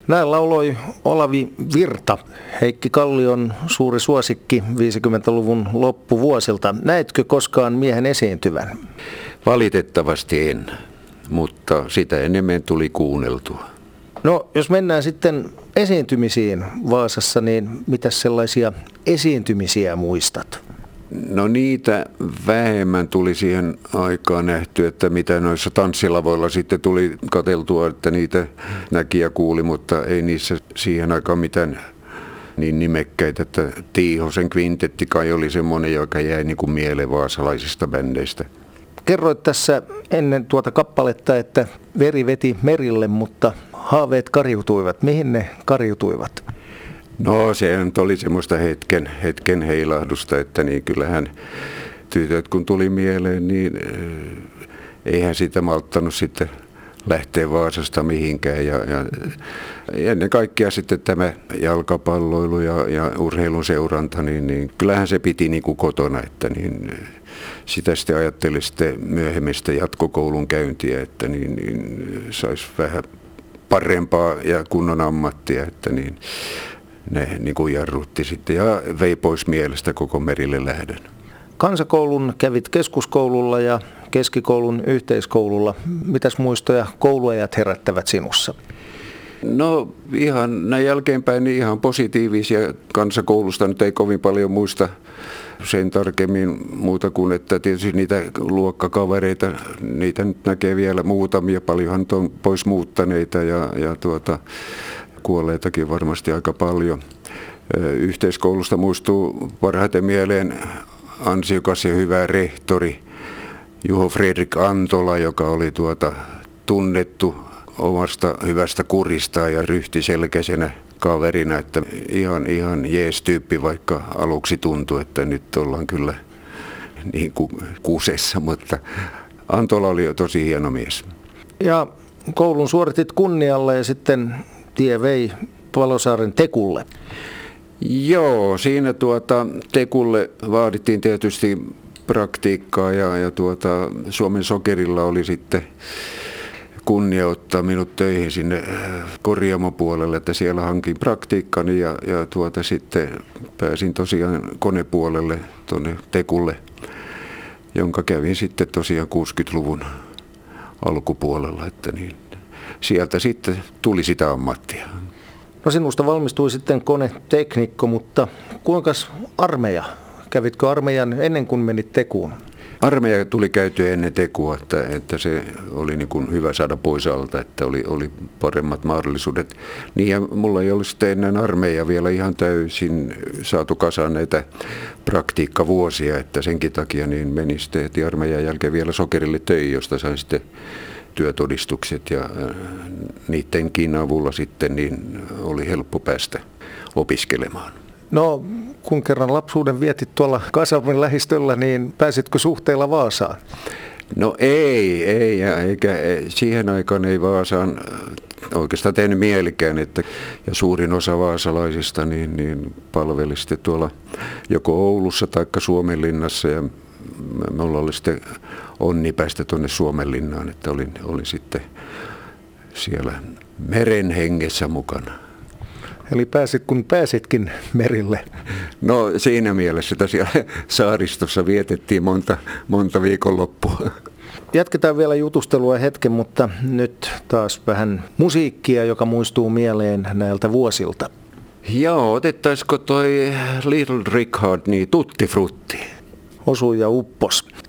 Näin lauloi Olavi Virta, Heikki Kallion suuri suosikki 50-luvun loppuvuosilta. Näetkö koskaan miehen esiintyvän? Valitettavasti en, mutta sitä enemmän tuli kuunneltua. No, jos mennään sitten esiintymisiin Vaasassa, niin mitä sellaisia esiintymisiä muistat? No niitä vähemmän tuli siihen aikaan nähty, että mitä noissa tanssilavoilla sitten tuli katseltua, että niitä näki ja kuuli, mutta ei niissä siihen aikaan mitään niin nimekkäitä, että Tiihosen kvintetti kai oli semmoinen, joka jäi niin kuin mieleen vaasalaisista bändeistä. Kerroit tässä ennen tuota kappaletta, että veri veti merille, mutta haaveet kariutuivat. Mihin ne kariutuivat? No se oli semmoista hetken heilahdusta, että niin kyllähän tytöt kun tuli mieleen, niin eihän sitä malttanut sitten lähteä Vaasasta mihinkään. Ja ennen kaikkea sitten tämä jalkapalloilu ja urheilun seuranta, niin kyllähän se piti niin kuin kotona, että niin sitä sitten ajatteli sitten myöhemmistä jatkokoulun käyntiä, että niin saisi vähän parempaa ja kunnon ammattia, että niin ne niin kuin jarrutti sitten ja vei pois mielestä koko merille lähdön. Kansakoulun kävit keskuskoululla ja keskikoulun yhteiskoululla. Mitäs muistoja kouluajat herättävät sinussa? No ihan näin jälkeenpäin niin ihan positiivisia. Kansakoulusta nyt ei kovin paljon muista sen tarkemmin muuta kuin, että tietysti niitä luokkakavereita, niitä nyt näkee vielä muutamia, paljonhan on pois muuttaneita ja kuolleitakin varmasti aika paljon. Yhteiskoulusta muistuu parhaiten mieleen ansiokas ja hyvä rehtori Juho Fredrik Antola, joka oli tunnettu omasta hyvästä kuristaan ja ryhtiselkäisenä kaverina, että ihan jees tyyppi, vaikka aluksi tuntui, että nyt ollaan kyllä niin kuin kusessa, mutta Antola oli jo tosi hieno mies. Ja koulun suoritit kunnialle ja sitten tie vei Palosaaren Tekulle. Joo, siinä Tekulle vaadittiin tietysti praktiikkaa ja Suomen Sokerilla oli sitten kunnia ottaa minut töihin sinne korjaamopuolelle, että siellä hankin praktiikkani ja sitten pääsin tosiaan konepuolelle tuonne Tekulle, jonka kävin sitten tosiaan 60-luvun alkupuolella, että niin sieltä sitten tuli sitä ammattia. No sinusta valmistui sitten koneteknikko, mutta kuinka armeija? Kävitkö armeijan ennen kuin menit Tekuun? Armeija tuli käytyä ennen Tekua, että se oli niin kuin hyvä saada pois alta, että oli paremmat mahdollisuudet. Niin ja mulla ei ollut sitten ennen armeija vielä ihan täysin saatu kasaan näitä praktiikkavuosia, että senkin takia niin menin sitten heti armeijan jälkeen vielä Sokerille töihin, josta sain sitten työtodistukset ja niidenkin avulla sitten niin oli helppo päästä opiskelemaan. No, kun kerran lapsuuden vietit tuolla Kasalmen lähistöllä, niin pääsitkö suhteella Vaasaan? No ei, eikä siihen aikaan ei Vaasaan oikeastaan tehnyt mielikään, että ja suurin osa vaasalaisista niin palveli sitten tuolla joko Oulussa tai Suomenlinnassa ja minulla oli sitten onni päästä tuonne Suomenlinnaan, että olin sitten siellä meren hengessä mukana. Eli pääsit kun pääsitkin merille. No siinä mielessä tosiaan saaristossa vietettiin monta viikonloppua. Jatketaan vielä jutustelua hetken, mutta nyt taas vähän musiikkia, joka muistuu mieleen näiltä vuosilta. Joo, otettaisiko toi Little Richard niin Tutti Frutti? Osui ja uppos.